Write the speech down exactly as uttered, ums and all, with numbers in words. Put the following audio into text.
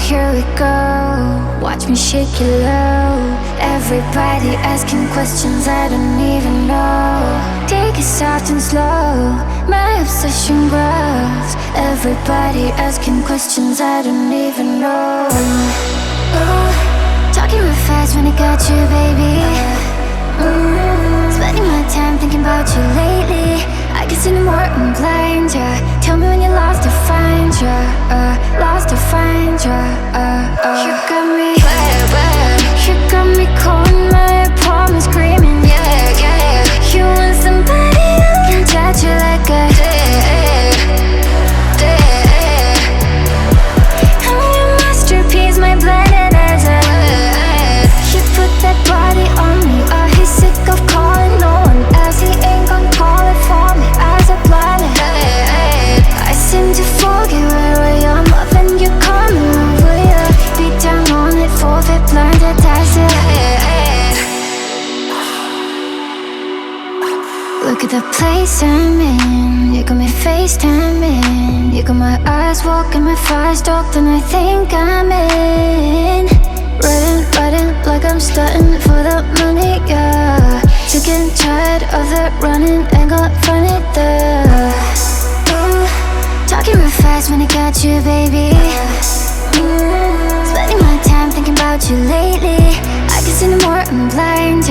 here we go. Watch me shake it low. Everybody asking questions I don't even know. Take it soft and slow, my obsession grows. Everybody asking questions I don't even know. Ooh, talking real fast when I got you, baby. mm, Spending my time thinking about you lately. I can see no more, I'm blind, yeah. Tell me when you're lost to find ya, uh, lost to find ya, uh, uh. You got me, you got me calling my apartment screaming, yeah, yeah. You want somebody who can touch you like a I'm your masterpiece, my blended as a You put that body on me, oh, he's sick of calling no one else. He ain't gon' call it for me as a planet. I seem to forget where I am, loving you coming over, yeah. Beat down on it, forfeit, learn to tax it. Look at the place I'm in. You got me FaceTiming. You got my eyes walking, my fire stoked, and I think I'm in. Riding, riding like I'm starting for the money, yeah. Sick and tired of the running, ain't gonna find it there. Ooh, talking real fast when I got you, baby. mm, Spending my time thinking about you lately. I can see no more, I'm blind,